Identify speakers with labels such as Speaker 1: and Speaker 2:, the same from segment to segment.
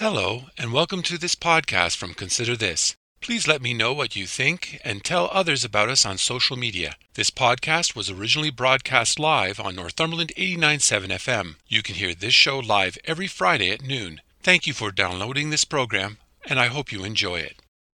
Speaker 1: Hello, and welcome to this podcast from Consider This. Please let me know what you think and tell others about us on social media. This podcast was originally broadcast live on Northumberland 89.7 FM. You can hear this show live every Friday at noon. Thank you for downloading this program, and I hope you enjoy it.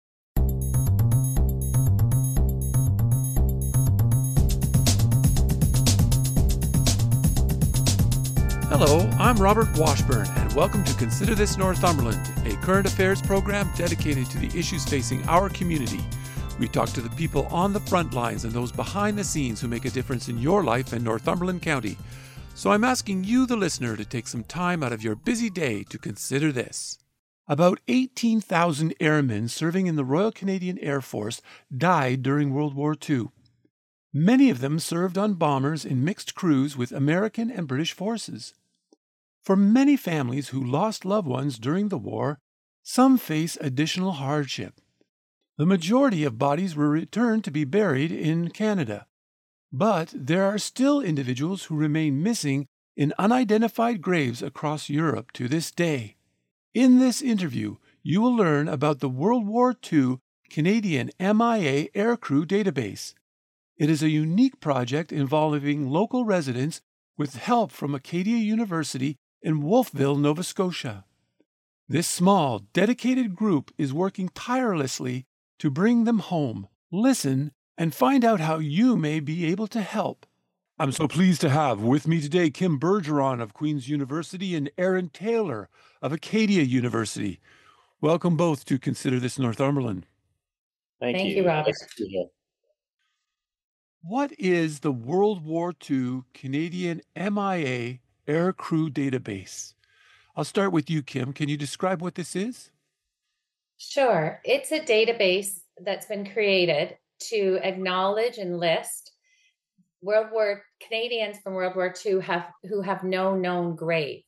Speaker 1: Hello, I'm Robert Washburn, and welcome to Consider This Northumberland, a current affairs program dedicated to the issues facing our community. We talk to the people on the front lines and those behind the scenes who make a difference in your life in Northumberland County. So I'm asking you, the listener, to take some time out of your busy day to consider this. About 18,000 airmen serving in the Royal Canadian Air Force died during World War II. Many of them served on bombers in mixed crews with American and British forces. For many families who lost loved ones during the war, some face additional hardship. The majority of bodies were returned to be buried in Canada, but there are still individuals who remain missing in unidentified graves across Europe to this day. In this interview, you will learn about the World War II Canadian MIA Aircrew Database. It is a unique project involving local residents with help from Acadia University in Wolfville, Nova Scotia. This small, dedicated group is working tirelessly to bring them home. Listen and find out how you may be able to help. I'm so pleased to have with me today Kim Bergeron of Queen's University and Aaron Taylor of Acadia University. Welcome both to Consider This Northumberland.
Speaker 2: Thank you, Robert.
Speaker 3: Nice to be here.
Speaker 1: What is the World War II Canadian MIA Aircrew Database? I'll start with you, Kim. Can you describe what this is?
Speaker 2: Sure. It's a database that's been created to acknowledge and list Canadians from World War II who have no known grave.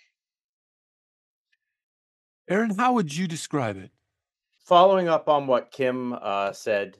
Speaker 1: Aaron, how would you describe it?
Speaker 3: Following up on what Kim said,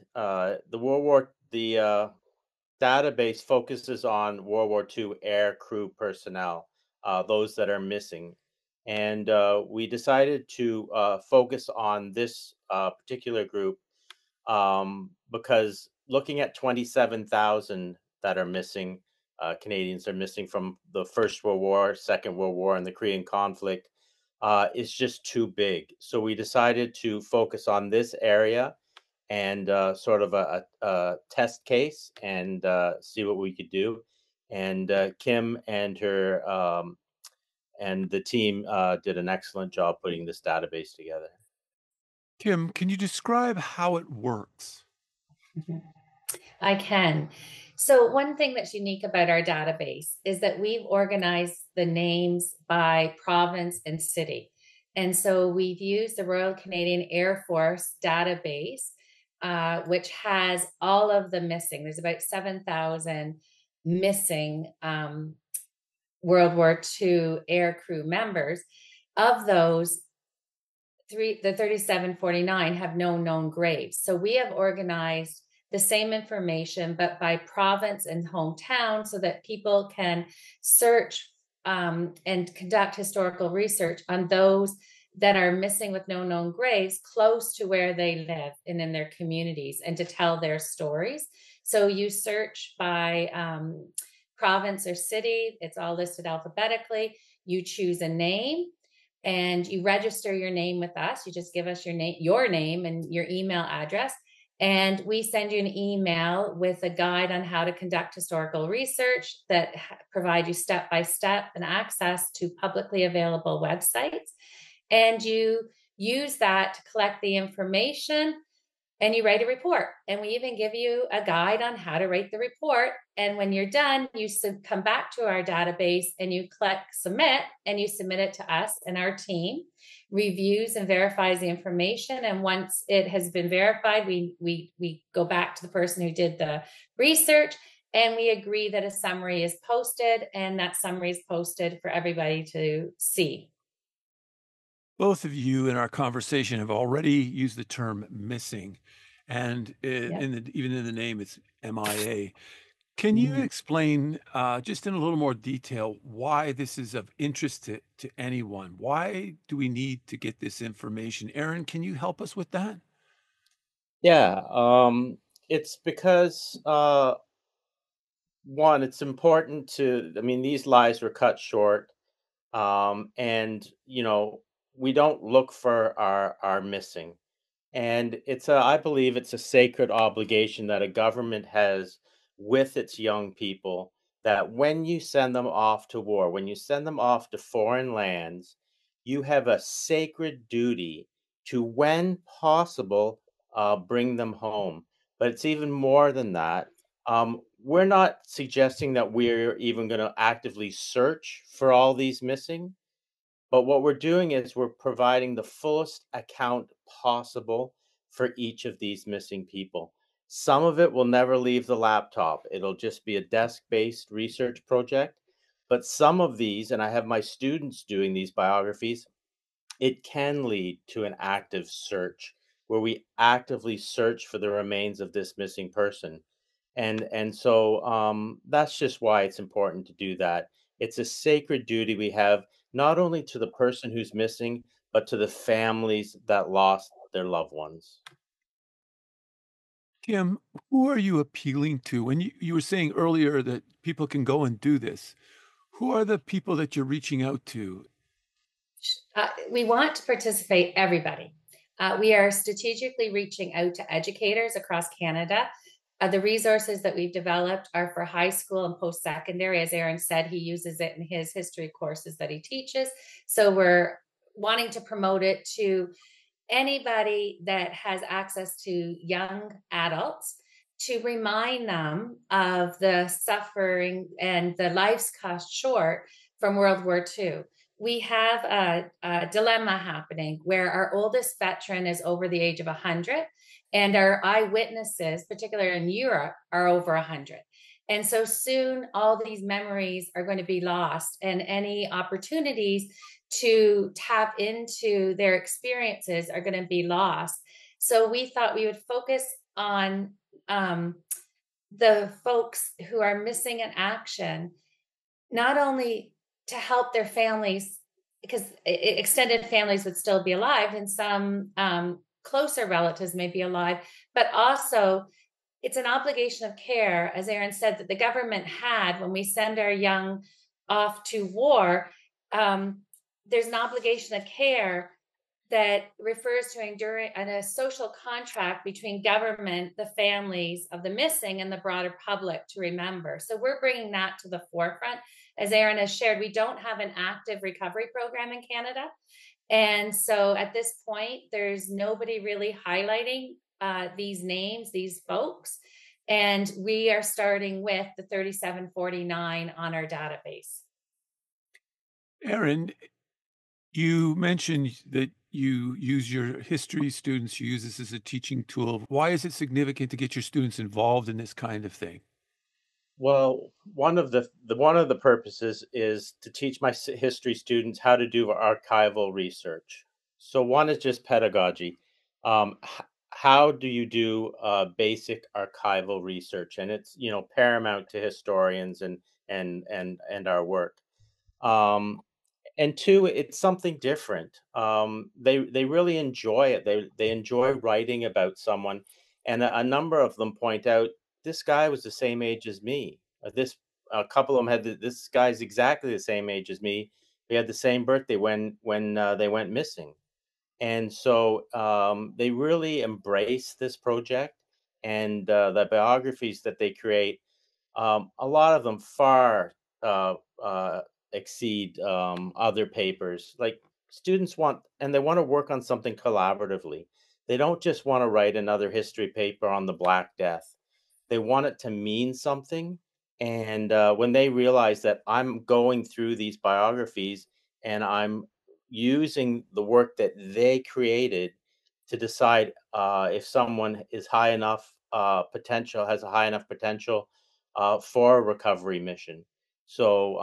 Speaker 3: the database focuses on World War II air crew personnel, those that are missing. And we decided to focus on this particular group because looking at 27,000 that are missing, Canadians are missing from the First World War, Second World War, and the Korean conflict, is just too big. So we decided to focus on this area and sort of a test case and see what we could do. And Kim and her and the team did an excellent job putting this database together.
Speaker 1: Kim, can you describe how it works?
Speaker 2: I can. So one thing that's unique about our database is that we've organized the names by province and city. And so we've used the Royal Canadian Air Force database, which has all of the missing. There's about 7,000 missing World War II air crew members. Of those, the 3749 have no known graves. So we have organized the same information, but by province and hometown, so that people can search and conduct historical research on those that are missing with no known graves close to where they live and in their communities, and to tell their stories. So you search by province or city. It's all listed alphabetically. You choose a name and you register your name with us. You just give us your name and your email address. And we send you an email with a guide on how to conduct historical research that provide you step-by-step and access to publicly available websites. And you use that to collect the information and you write a report. And we even give you a guide on how to write the report. And when you're done, you come back to our database and you click submit, and you submit it to us, and our team reviews and verifies the information. And once it has been verified, we go back to the person who did the research, and we agree that a summary is posted, and that summary is posted for everybody to see.
Speaker 1: Both of you in our conversation have already used the term missing, and even in the name, it's MIA. Can you explain, just in a little more detail, why this is of interest to anyone? Why do we need to get this information? Aaron, can you help us with that?
Speaker 3: Yeah, it's because one, it's important to. I mean, these lives were cut short, and we don't look for our missing. And I believe it's a sacred obligation that a government has with its young people, that when you send them off to war, when you send them off to foreign lands, you have a sacred duty to, when possible, bring them home. But it's even more than that. We're not suggesting that we're even going to actively search for all these missing, but what we're doing is we're providing the fullest account possible for each of these missing people. Some of it will never leave the laptop. It'll just be a desk-based research project. But some of these, and I have my students doing these biographies, it can lead to an active search where we actively search for the remains of this missing person. And so that's just why it's important to do that. It's a sacred duty we have, not only to the person who's missing, but to the families that lost their loved ones.
Speaker 1: Kim, who are you appealing to? When you were saying earlier that people can go and do this, who are the people that you're reaching out to?
Speaker 2: We want to participate everybody. We are strategically reaching out to educators across Canada. The resources that we've developed are for high school and post-secondary. As Aaron said, he uses it in his history courses that he teaches. So we're wanting to promote it to anybody that has access to young adults, to remind them of the suffering and the lives cut short from World War II. We have a dilemma happening where our oldest veteran is over the age of 100, and our eyewitnesses, particularly in Europe, are over 100. And so soon all these memories are going to be lost, and any opportunities to tap into their experiences are going to be lost. So we thought we would focus on the folks who are missing in action, not only to help their families, because extended families would still be alive and some closer relatives may be alive, but also it's an obligation of care, as Aaron said, that the government had when we send our young off to war. There's an obligation of care that refers to enduring and a social contract between government, the families of the missing, and the broader public to remember. So we're bringing that to the forefront. As Aaron has shared, we don't have an active recovery program in Canada. And so at this point, there's nobody really highlighting these names, these folks. And we are starting with the 3749 on our database.
Speaker 1: Aaron, you mentioned that you use your history students, you use this as a teaching tool. Why is it significant to get your students involved in this kind of thing?
Speaker 3: Well, one of the purposes is to teach my history students how to do archival research. So one is just pedagogy. How do you do basic archival research? And it's paramount to historians and our work. Um, and two, it's something different. They really enjoy it. They enjoy writing about someone, and a number of them point out this guy was the same age as me. This A couple of them had this guy's exactly the same age as me. We had the same birthday when they went missing, and so they really embrace this project, and the biographies that they create. A lot of them far uh, uh, exceed other papers. Like students want, and they want to work on something collaboratively. They don't just want to write another history paper on the Black Death. They want it to mean something. And when they realize that I'm going through these biographies and I'm using the work that they created to decide if someone is high enough potential, has a high enough potential for a recovery mission. So,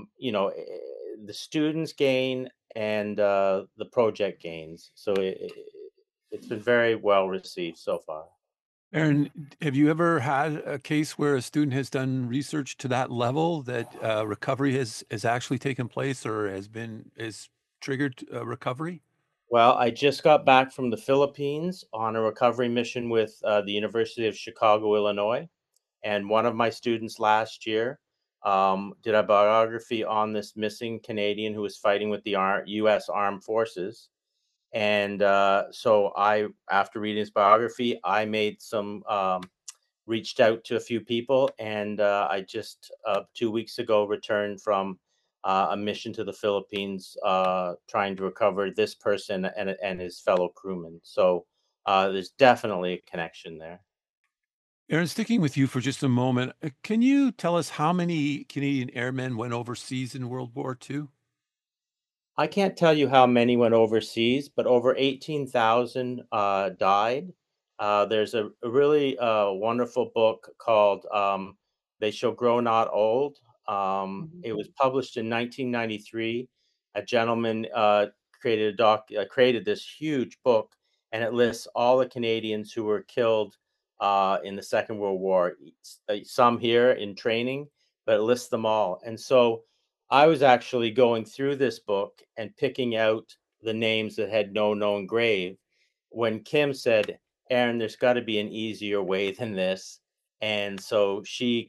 Speaker 3: the students gain and the project gains. So it's been very well received so far.
Speaker 1: Aaron, have you ever had a case where a student has done research to that level that recovery has actually taken place or has triggered recovery?
Speaker 3: Well, I just got back from the Philippines on a recovery mission with the University of Chicago, Illinois. And one of my students last year did a biography on this missing Canadian who was fighting with the U.S. Armed Forces. And after reading his biography, I made reached out to a few people, and I just 2 weeks ago returned from a mission to the Philippines, trying to recover this person and his fellow crewmen. So there's definitely a connection there.
Speaker 1: Aaron, sticking with you for just a moment, can you tell us how many Canadian airmen went overseas in World War II?
Speaker 3: I can't tell you how many went overseas, but over 18,000 died. There's a really wonderful book called They Shall Grow Not Old.
Speaker 2: Mhm.
Speaker 3: It was published in 1993. A gentleman created this huge book, and it lists all the Canadians who were killed in the Second World War. Some here in training, but it lists them all. And so I was actually going through this book and picking out the names that had no known grave when Kim said, Aaron, there's got to be an easier way than this. And so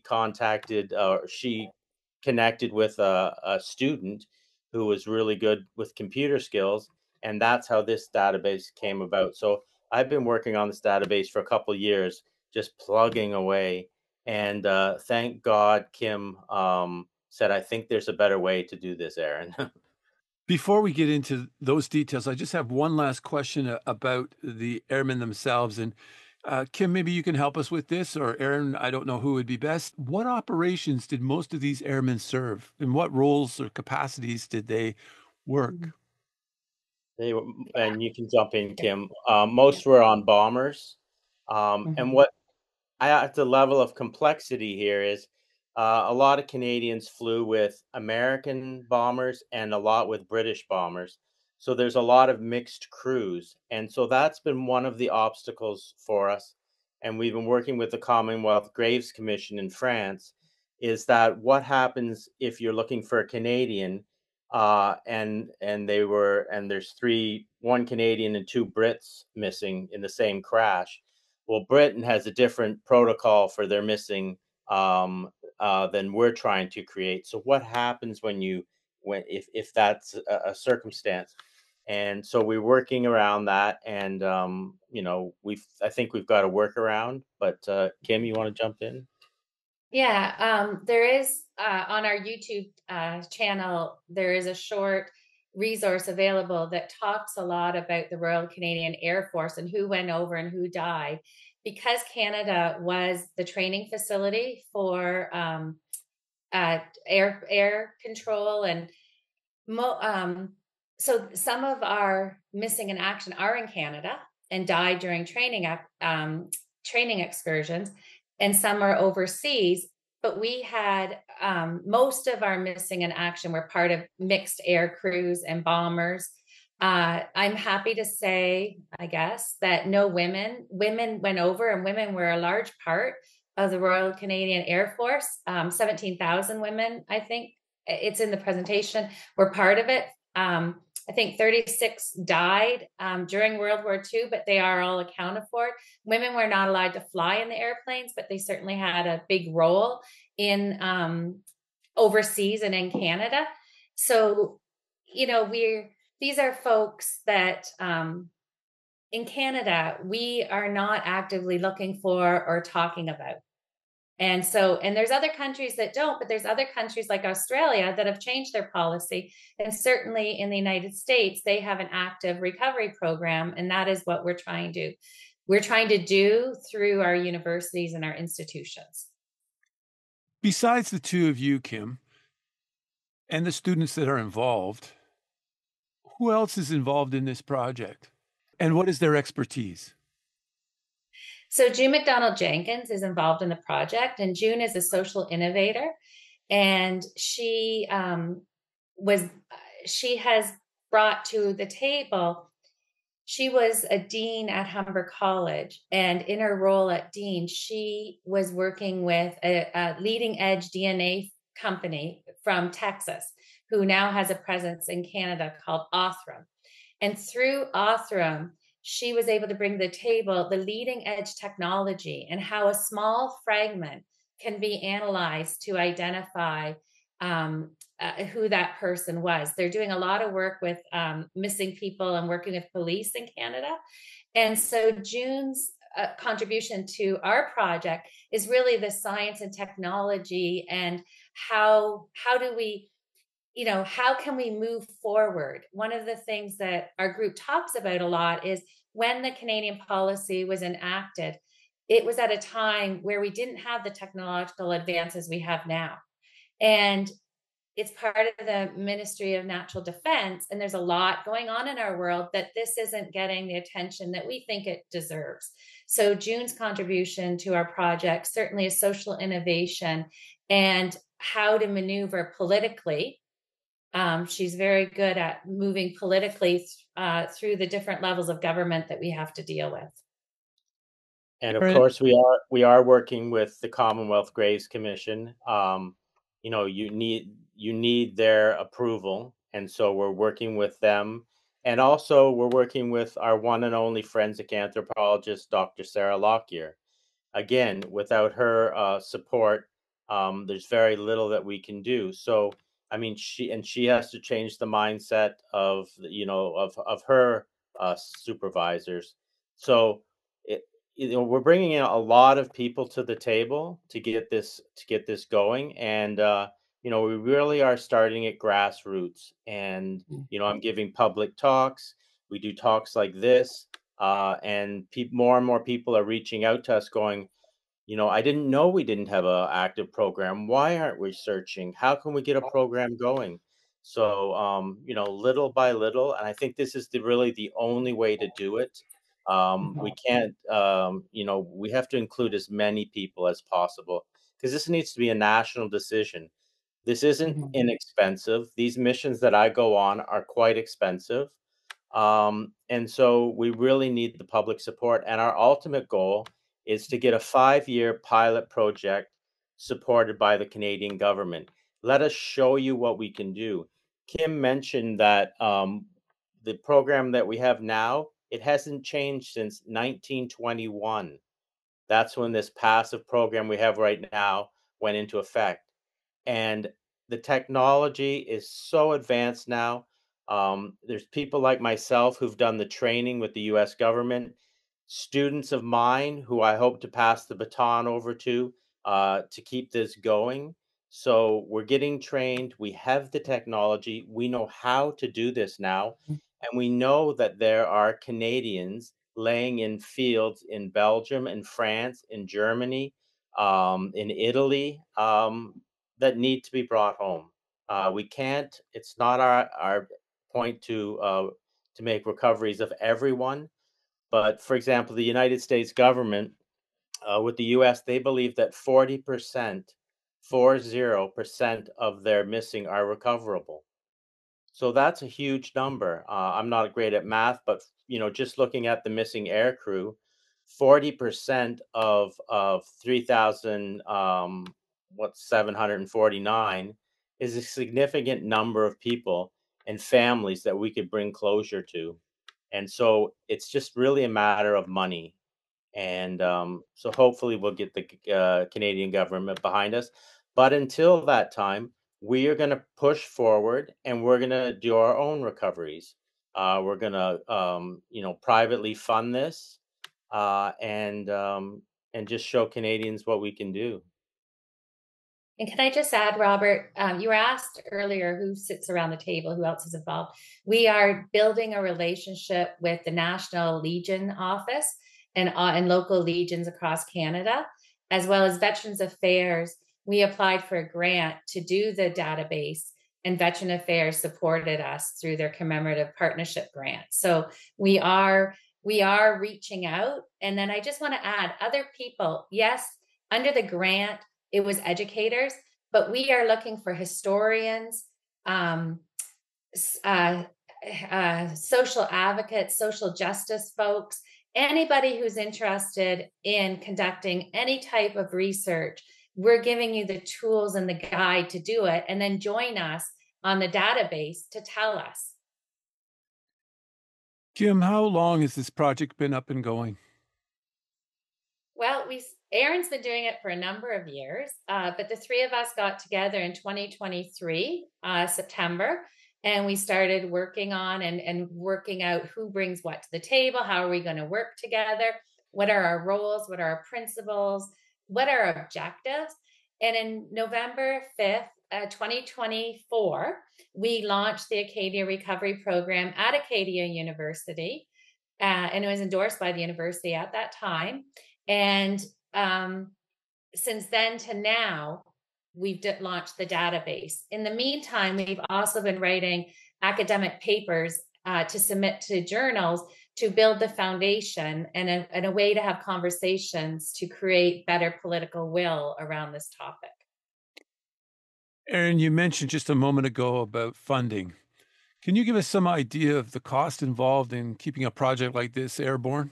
Speaker 3: she connected with a student who was really good with computer skills. And that's how this database came about. So I've been working on this database for a couple of years, just plugging away. And thank God Kim said, I think there's a better way to do this, Aaron.
Speaker 1: Before we get into those details, I just have one last question about the airmen themselves. And Kim, maybe you can help us with this, or Aaron, I don't know who would be best. What operations did most of these airmen serve? In what roles or capacities did they work?
Speaker 3: They were, and you can jump in,
Speaker 2: Yeah.
Speaker 3: Kim.
Speaker 2: Yeah.
Speaker 3: Most were on bombers. And
Speaker 2: Mhm.
Speaker 3: what I at the level of complexity here is a lot of Canadians flew with American bombers and a lot with British bombers. So there's a lot of mixed crews. And so that's been one of the obstacles for us. And we've been working with the Commonwealth Graves Commission in France, is that what happens if you're looking for a Canadian and there's one Canadian and two Brits missing in the same crash. Well, Britain has a different protocol for their missing than we're trying to create. So what happens when if that's a circumstance? And so we're working around that, and I think we've got a workaround. But Kim, you want to jump in?
Speaker 2: Yeah, there is on our YouTube channel, there is a short resource available that talks a lot about the Royal Canadian Air Force and who went over and who died. Because Canada was the training facility for air control and mo- um, so some of our missing in action are in Canada and died during training excursions, and some are overseas. But we had most of our missing in action were part of mixed air crews and bombers. I'm happy to say, I guess, that no women went over, and women were a large part of the Royal Canadian Air Force. 17,000 women, I think it's in the presentation, were part of it. I think 36 died during World War II, but they are all accounted for. Women were not allowed to fly in the airplanes, but they certainly had a big role in overseas and in Canada. So, these are folks that in Canada, we are not actively looking for or talking about. And there's other countries that don't, but there's other countries like Australia that have changed their policy. And certainly in the United States, they have an active recovery program. And that is what we're trying to do through our universities and our institutions.
Speaker 1: Besides the two of you, Kim, and the students that are involved, who else is involved in this project? And what is their expertise?
Speaker 2: So June McDonald Jenkins is involved in the project, and June is a social innovator, and was she has brought to the table She was a dean at Humber College, and in her role at dean, she was working with a leading edge DNA company from Texas, who now has a presence in Canada called Othram. And through Othram, she was able to bring to the table the leading edge technology and how a small fragment can be analyzed to identify who that person was. They're doing a lot of work with missing people and working with police in Canada. And so June's contribution to our project is really the science and technology, and how do we, how can we move forward? One of the things that our group talks about a lot is when the Canadian policy was enacted, it was at a time where we didn't have the technological advances we have now. And it's part of the Ministry of Natural Defense, and there's a lot going on in our world that this isn't getting the attention that we think it deserves. So June's contribution to our project certainly is social innovation and how to maneuver politically. She's very good at moving politically through the different levels of government that we have to deal with.
Speaker 3: And of course, we are working with the Commonwealth Graves Commission. You need their approval, and so we're working with them. And also, we're working with our one and only forensic anthropologist, Dr. Sarah Lockyer. Again, without her support, there's very little that we can do. So, I mean, she has to change the mindset of her supervisors. So, we're bringing in a lot of people to the table to get this going, and we really are starting at grassroots. And I'm giving public talks. We do talks like this, and more and more people are reaching out to us, going, I didn't know we didn't have an active program. Why aren't we searching? How can we get a program going? So, little by little, and I think this is really the only way to do it. We can't, we have to include as many people as possible, because this needs to be a national decision. This isn't inexpensive. These missions that I go on are quite expensive. And so we really need the public support. And our ultimate goal is to get a 5-year pilot project supported by the Canadian government. Let us show you what we can do. Kim mentioned that the program that we have now, it hasn't changed since 1921. That's when this passive program we have right now went into effect. And the technology is so advanced now. There's people like myself who've done the training with the US government, students of mine who I hope to pass the baton over to keep this going. So we're getting trained. We have the technology. We know how to do this now. And we know that there are Canadians laying in fields in Belgium, in France, in Germany, in Italy, that need to be brought home. We can't. It's not our point to make recoveries of everyone. But for example, the United States government, with the U.S., they believe that 40%, 40% of their missing are recoverable. So that's a huge number. I'm not great at math, but just looking at the missing air crew, 40% of 3,000, 749 is a significant number of people and families that we could bring closure to. And so it's just really a matter of money. And so hopefully we'll get the Canadian government behind us. But until that time, we are going to push forward, and we're going to do our own recoveries. We're going to, privately fund this, and just show Canadians what we can do.
Speaker 2: And can I just add, Robert, you were asked earlier who sits around the table, who else is involved. We are building a relationship with the National Legion Office and local legions across Canada, as well as Veterans Affairs. We applied for a grant to do the database, and Veteran Affairs supported us through their commemorative partnership grant. So we are reaching out. And then I just want to add other people. Yes, under the grant, it was educators, but we are looking for historians, social advocates, social justice folks, anybody who's interested in conducting any type of research. We're giving you the tools and the guide to do it, and then join us on the database to tell us.
Speaker 1: Kim, how long has this project been up and going?
Speaker 2: Well, Erin's been doing it for a number of years, but the three of us got together in 2023, September, and we started working on and working out who brings what to the table, how are we going to work together, what are our roles, what are our principles, what are our objectives. And in November 5th, 2024, we launched the Acadia Recovery Program at Acadia University, and it was endorsed by the university at that time. And since then to now, we've launched the database. In the meantime, we've also been writing academic papers to submit to journals to build the foundation and a way to have conversations to create better political will around this topic.
Speaker 1: Erin, you mentioned just a moment ago about funding. Can you give us some idea of the cost involved in keeping a project like this airborne?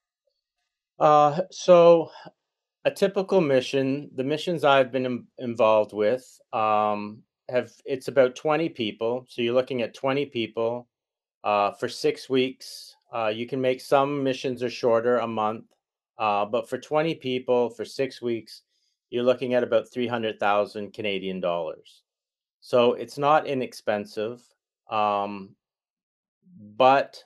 Speaker 3: So a typical mission, the missions I've been involved with, it's about 20 people. So you're looking at 20 people for 6 weeks. You can make some missions are shorter, a month, but for 20 people for 6 weeks, you're looking at about 300,000 Canadian dollars. So it's not inexpensive, but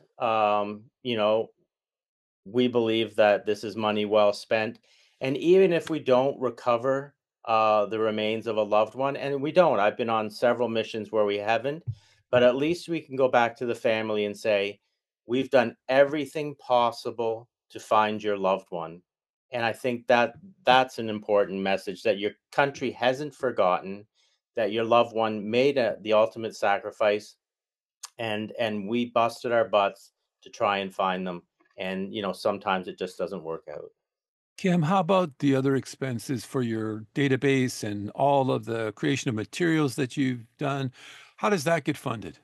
Speaker 3: we believe that this is money well spent. And even if we don't recover the remains of a loved one, and we don't, I've been on several missions where we haven't, but at least we can go back to the family and say, we've done everything possible to find your loved one. And I think that that's an important message, that your country hasn't forgotten, that your loved one made the ultimate sacrifice, and we busted our butts to try and find them. And sometimes it just doesn't work out.
Speaker 1: Kim, how about the other expenses for your database and all of the creation of materials that you've done? How does that get funded?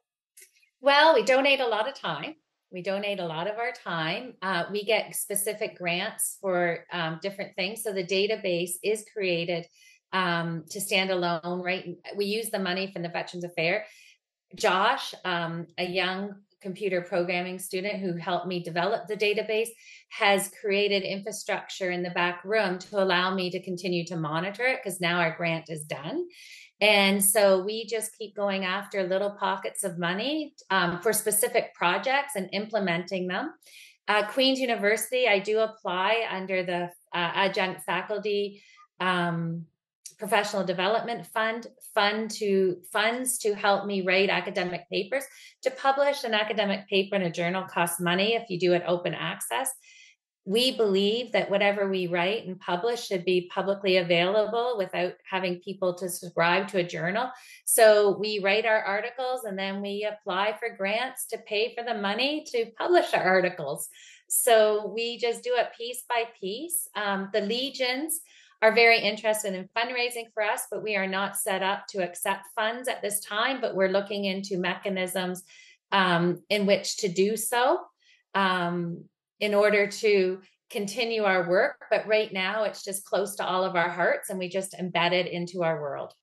Speaker 2: Well, we donate a lot of time. We donate a lot of our time. We get specific grants for different things. So the database is created to stand alone, right? We use the money from the Veterans Affairs. Josh, a young computer programming student who helped me develop the database, has created infrastructure in the back room to allow me to continue to monitor it, because now our grant is done. And so we just keep going after little pockets of money for specific projects and implementing them. Queen's University, I do apply under the adjunct faculty professional development funds to help me write academic papers. To publish an academic paper in a journal costs money if you do it open access. We believe that whatever we write and publish should be publicly available without having people to subscribe to a journal. So we write our articles and then we apply for grants to pay for the money to publish our articles. So we just do it piece by piece. The Legions are very interested in fundraising for us, but we are not set up to accept funds at this time, but we're looking into mechanisms in which to do so in order to continue our work. But right now it's just close to all of our hearts and we just embed it into our world.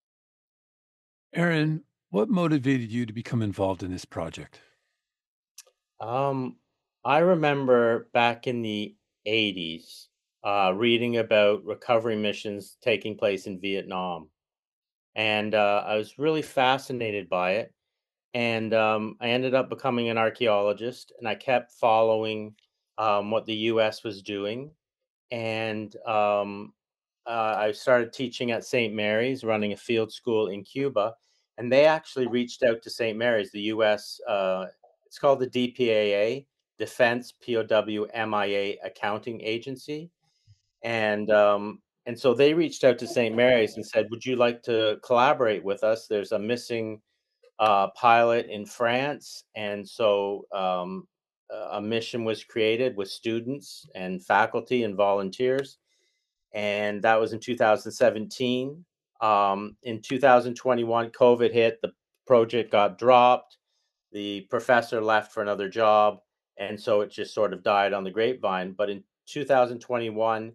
Speaker 1: Erin, what motivated you to become involved in this project?
Speaker 3: I remember back in the 80s, reading about recovery missions taking place in Vietnam. And I was really fascinated by it. And I ended up becoming an archaeologist, and I kept following what the US was doing. And I started teaching at St. Mary's, running a field school in Cuba. And they actually reached out to St. Mary's, the US, it's called the DPAA, Defense POW MIA Accounting Agency. And so they reached out to St. Mary's and said, would you like to collaborate with us? There's a missing pilot in France. And so a mission was created with students and faculty and volunteers. And that was in 2017. In 2021, COVID hit, the project got dropped. the professor left for another job, and so it just sort of died on the grapevine. But in 2021,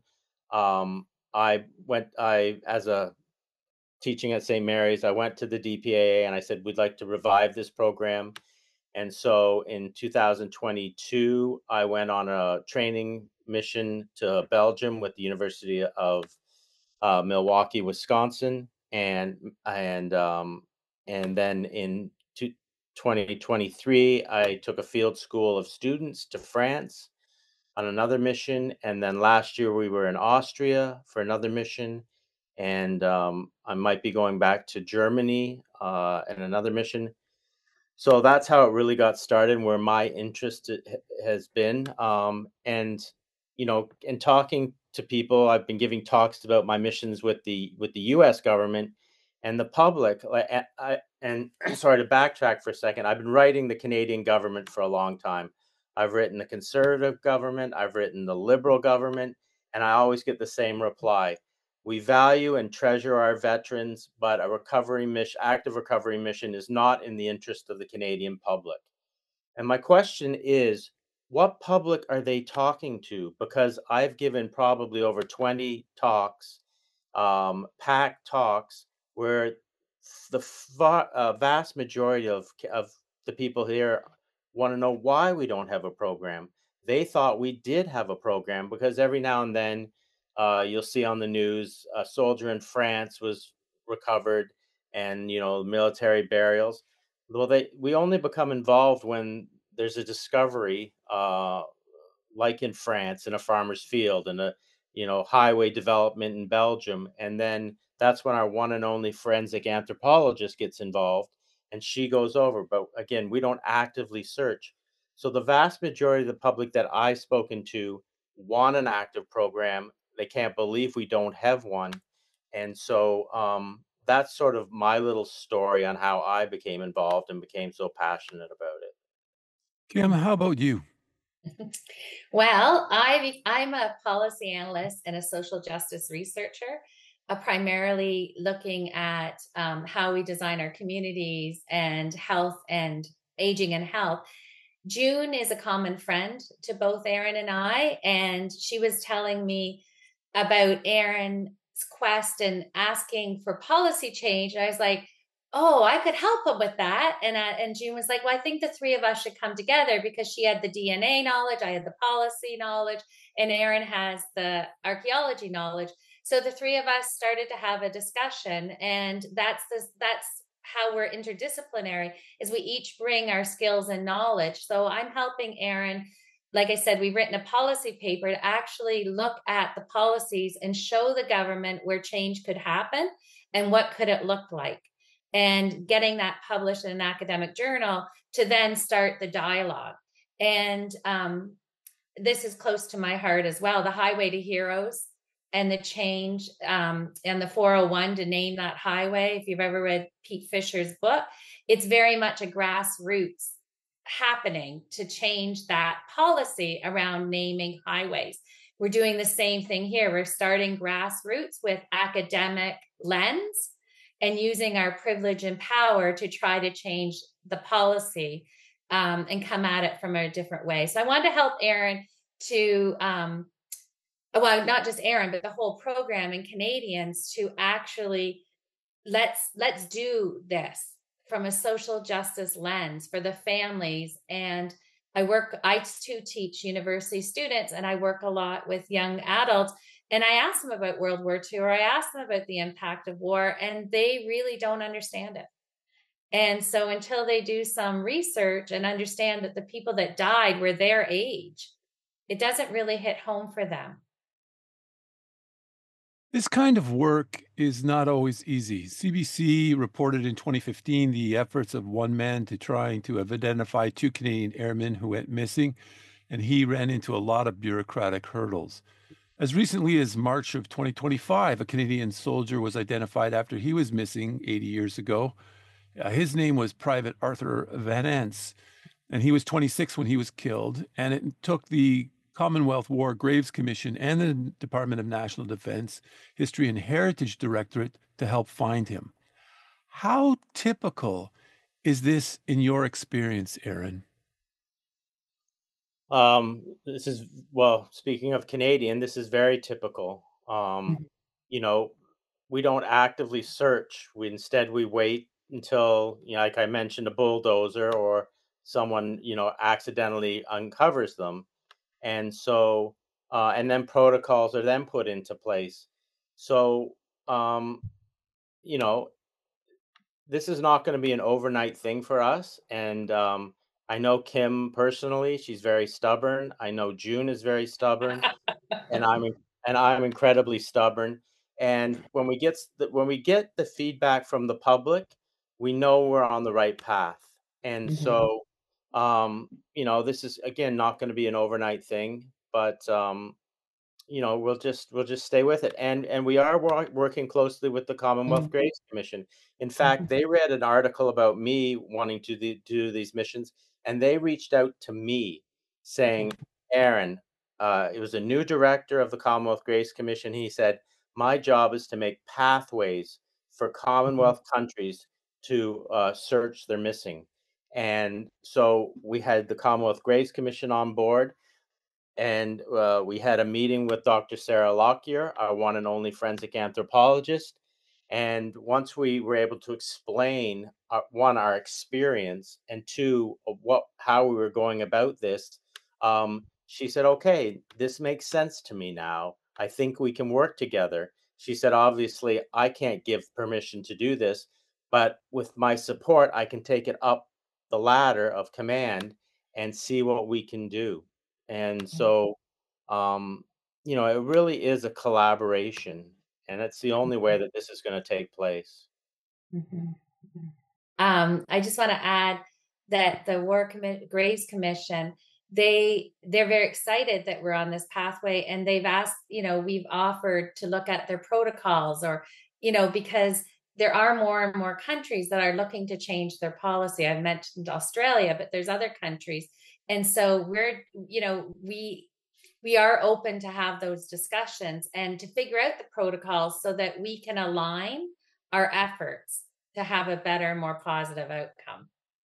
Speaker 3: I as a teaching at St. Mary's, I went to the DPAA and I said, we'd like to revive this program. And so in 2022, I went on a training mission to Belgium with the University of Milwaukee, Wisconsin, and then in 2023, I took a field school of students to France on another mission, and then last year we were in Austria for another mission, and I might be going back to Germany and another mission. So that's how it really got started, and where my interest has been. And in talking to people, I've been giving talks about my missions with the U.S. government and the public. And sorry to backtrack for a second. I've been writing the Canadian government for a long time. I've written the Conservative government. I've written the Liberal government, and I always get the same reply. We value and treasure our veterans, but a active recovery mission is not in the interest of the Canadian public. And my question is, what public are they talking to? Because I've given probably over 20 talks, packed talks, where the vast majority of the people here want to know why we don't have a program. They thought we did have a program because every now and then you'll see on the news a soldier in France was recovered, and military burials. Well, we only become involved when there's a discovery, like in France, in a farmer's field, and a highway development in Belgium, and then that's when our one and only forensic anthropologist gets involved, and she goes over. But again, we don't actively search. So the vast majority of the public that I've spoken to want an active program. They can't believe we don't have one. And so that's sort of my little story on how I became involved and became so passionate about it.
Speaker 1: Kim, how about you?
Speaker 2: Well, I'm a policy analyst and a social justice researcher, primarily looking at how we design our communities and health and aging and health. June is a common friend to both Erin and I, and she was telling me about Erin's quest and asking for policy change. And I was like, oh, I could help him with that. And June was like, well, I think the three of us should come together, because she had the DNA knowledge, I had the policy knowledge, and Erin has the archaeology knowledge. So the three of us started to have a discussion, and that's how we're interdisciplinary, is we each bring our skills and knowledge. So I'm helping Erin. Like I said, we've written a policy paper to actually look at the policies and show the government where change could happen and what could it look like, and getting that published in an academic journal to then start the dialogue. And this is close to my heart as well, the Highway to Heroes and the change and the 401 to name that highway. If you've ever read Pete Fisher's book, it's very much a grassroots happening to change that policy around naming highways. We're doing the same thing here. We're starting grassroots with academic lens and using our privilege and power to try to change the policy and come at it from a different way. So I wanted to help Erin to well, not just Erin, but the whole program and Canadians to actually let's do this from a social justice lens for the families. And I too teach university students, and I work a lot with young adults. And I ask them about World War II, or I ask them about the impact of war, and they really don't understand it. And so until they do some research and understand that the people that died were their age, it doesn't really hit home for them.
Speaker 1: This kind of work is not always easy. CBC reported in 2015 the efforts of one man to trying to identify two Canadian airmen who went missing, and he ran into a lot of bureaucratic hurdles. As recently as March of 2025, a Canadian soldier was identified after he was missing 80 years ago. His name was Private Arthur Van Ants, and he was 26 when he was killed, and it took the Commonwealth War Graves Commission and the Department of National Defense History and Heritage Directorate to help find him. How typical is this in your experience, Aaron?
Speaker 3: This is, well, speaking of Canadian, this is very typical.
Speaker 2: Mhm.
Speaker 3: You know, we don't actively search. We wait until, like I mentioned, a bulldozer or someone, accidentally uncovers them. And so, and then protocols are then put into place. So, um, you know, this is not going to be an overnight thing for us. And I know Kim personally; she's very stubborn. I know June is very stubborn, and I'm incredibly stubborn. And when we get the feedback from the public, we know we're on the right path. And
Speaker 2: Mhm.
Speaker 3: so, this is again not going to be an overnight thing, but we'll just stay with it, and we are working closely with the Commonwealth
Speaker 2: Mhm.
Speaker 3: Graves Commission. In fact,
Speaker 2: Mhm.
Speaker 3: they read an article about me wanting to do these missions, and they reached out to me saying, "Aaron," it was a new director of the Commonwealth Graves Commission. He said, "My job is to make pathways for
Speaker 2: Mhm.
Speaker 3: Commonwealth countries to search their missing." And so we had the Commonwealth Graves Commission on board, and we had a meeting with Dr. Sarah Lockyer, our one and only forensic anthropologist. And once we were able to explain, one, our experience, and two, how we were going about this, she said, "Okay, this makes sense to me now. I think we can work together." She said, "Obviously, I can't give permission to do this, but with my support, I can take it up the ladder of command and see what we can do." And so, um, it really is a collaboration, and it's the only way that this is going to take place.
Speaker 2: Mhm. Mhm. I just want to add that the Graves Commission, they're very excited that we're on this pathway, and they've asked, we've offered to look at their protocols, or because there are more and more countries that are looking to change their policy. I've mentioned Australia, but there's other countries, and so we are open to have those discussions and to figure out the protocols so that we can align our efforts to have a better, more positive outcome.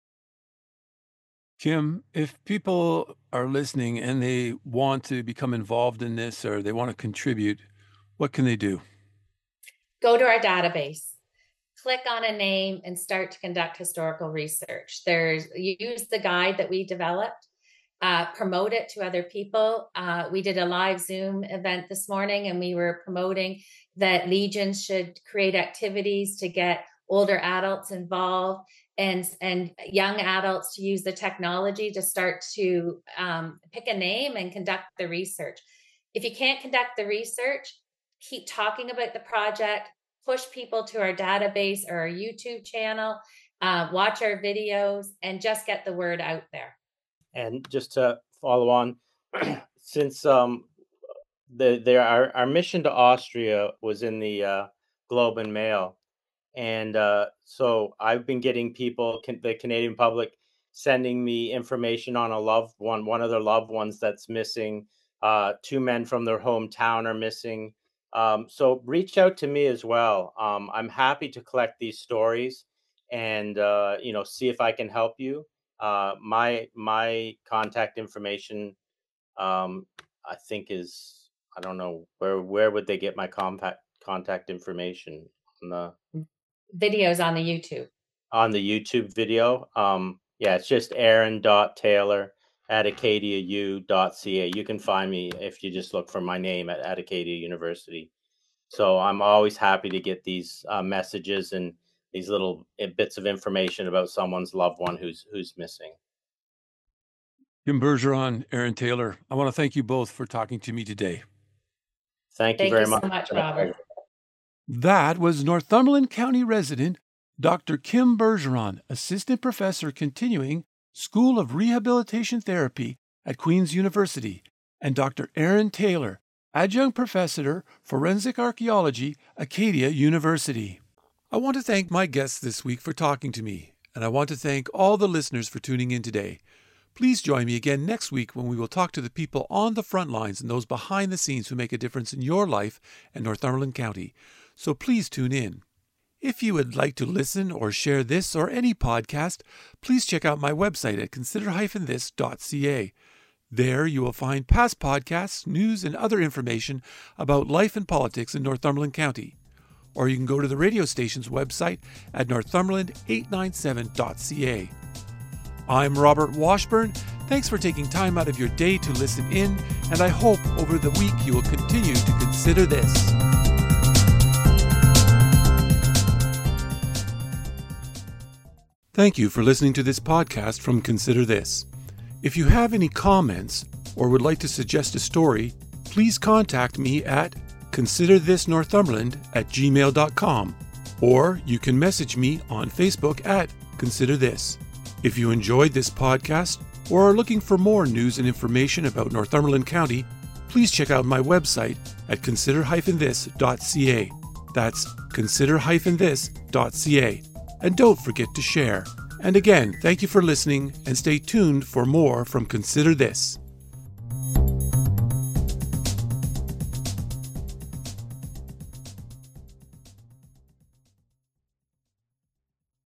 Speaker 1: Kim, if people are listening and they want to become involved in this or they want to contribute, what can they do?
Speaker 2: Go to our database, click on a name, and start to conduct historical research. Use the guide that we developed, promote it to other people. We did a live Zoom event this morning, and we were promoting that Legion should create activities to get older adults involved, and young adults to use the technology to start to pick a name and conduct the research. If you can't conduct the research, keep talking about the project, push people to our database or our YouTube channel, watch our videos, and just get the word out there.
Speaker 3: And just to follow on, since our mission to Austria was in the Globe and Mail, and so I've been getting the Canadian public, sending me information on one of their loved ones that's missing. Two men from their hometown are missing. So reach out to me as well. I'm happy to collect these stories and see if I can help you. My contact information, I think, is, I don't know, where would they get my contact information on the
Speaker 2: Videos on the YouTube.
Speaker 3: YouTube video. Yeah, it's just aaron.taylor@acadiau.ca. You can find me if you just look for my name at Acadia University. So I'm always happy to get these messages and these little bits of information about someone's loved one who's missing.
Speaker 1: Kim Bergeron, Aaron Taylor, I want to thank you both for talking to me today.
Speaker 3: Thank you
Speaker 2: Thank you
Speaker 3: very
Speaker 2: so
Speaker 3: much.
Speaker 2: much, Robert.
Speaker 1: That was Northumberland County resident Dr. Kim Bergeron, Assistant Professor continuing School of Rehabilitation Therapy at Queen's University, and Dr. Aaron Taylor, Adjunct Professor, Forensic Archaeology, Acadia University. I want to thank my guests this week for talking to me, and I want to thank all the listeners for tuning in today. Please join me again next week when we will talk to the people on the front lines and those behind the scenes who make a difference in your life and Northumberland County. So please tune in. If you would like to listen or share this or any podcast, please check out my website at consider-this.ca. There you will find past podcasts, news, and other information about life and politics in Northumberland County. Or you can go to the radio station's website at northumberland897.ca. I'm Robert Washburn. Thanks for taking time out of your day to listen in, and I hope over the week you will continue to consider this. Thank you for listening to this podcast from Consider This. If you have any comments or would like to suggest a story, please contact me at considerthisnorthumberland@gmail.com, or you can message me on Facebook at Consider This. If you enjoyed this podcast or are looking for more news and information about Northumberland County, please check out my website at consider-this.ca. That's consider-this.ca. And don't forget to share. And again, thank you for listening, and stay tuned for more from Consider This.